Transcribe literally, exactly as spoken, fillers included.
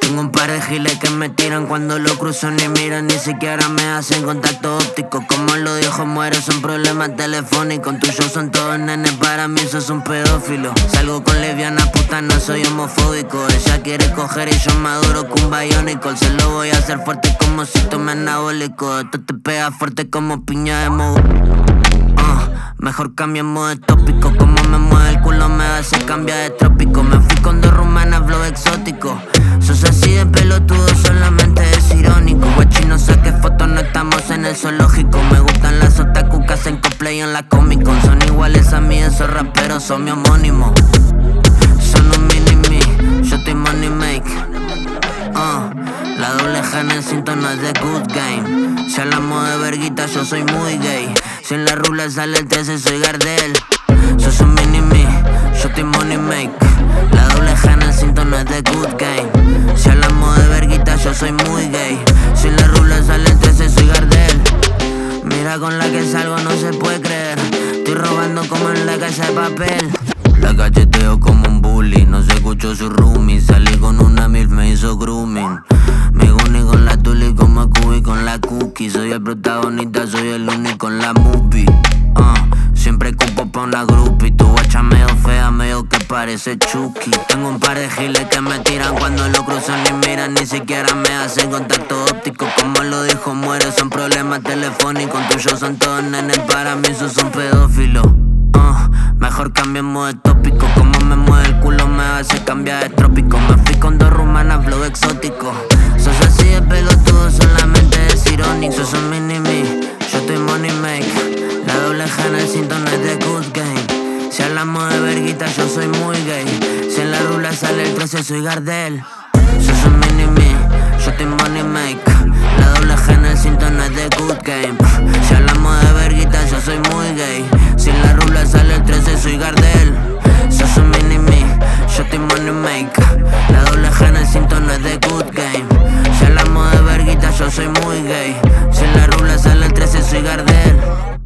Tengo un par de giles que me tiran cuando lo cruzo ni miran, ni siquiera me hacen contacto óptico. Como lo dijo Muero, son problemas telefónicos. Tus shows son todos nenes, para mí sos un pedófilo. Salgo con lesbiana, puta, no soy homofóbico. Ella quiere coger y yo maduro con un bionicle. Se lo voy a hacer fuerte como si tome anabólico. Esto te pega fuerte como piña de moho. Uh, mejor cambiemos de tópico. Como me mueve el culo me hace cambiar de trópico. Me fui con dos rumanas, flow exótico. Sos así de pelotudo, solamente es irónico. Guachi, no saques fotos, no estamos en el zoológico. Me gustan las otaku que hacen cosplay en la Comic Con. Son iguales a mí, esos raperos son mi homónimo. Son un mini-me, yo estoy money make. Uh, la doble G en el cinto no es de good game. Si hablamos de verguita, yo soy muy gay. Si en la rula sale el trece, soy Gardel. Sos un mini-me, yo estoy money make. La doble G en el cinto no es de good game. Si hablamos de verguita, yo soy muy gay. Si en la rula sale el trece, soy Gardel. Mira con la que salgo, no se puede creer. Estoy robando como en la casa de papel. La cacheteo como un bully, no se escuchó su roomie. Salí con una milf, me hizo grooming. Me uní con la tuli como Scooby con la cookie. Soy el protagonista, soy el único en la movie. uh, Siempre cupo pa' una groupie. Tu guacha medio fea, medio que parece Chucky. Tengo un par de giles que me tiran cuando lo cruzo ni miran, ni siquiera me hacen contacto óptico. Como lo dijo Muero, son problemas telefónicos. Tus shows son todos nenes, para mí sos un pedófilo. Uh, mejor cambiemos de tópico. Como me mueve el culo me hace cambiar de trópico. Me fui con dos rumanas, flow exótico. Sos así de pelotudo, solamente es irónico. Sos un mini-me, yo estoy money make. La doble G en el cinto no es de good game. Si hablamos de verguita, yo soy muy gay. Si en la rula sale el trece, soy Gardel. Sos un mini-me, yo estoy money make. La doble G en el cinto no es de good game. Si hablamos de verguita, yo soy muy gay. Si en la rula sale el trece, soy Gardel. Sos un mini-me, yo estoy money make. La doble G en el cinto no es de good game. Si hablamos de verguita, yo soy muy gay. Si en la rula sale el trece, soy Gardel.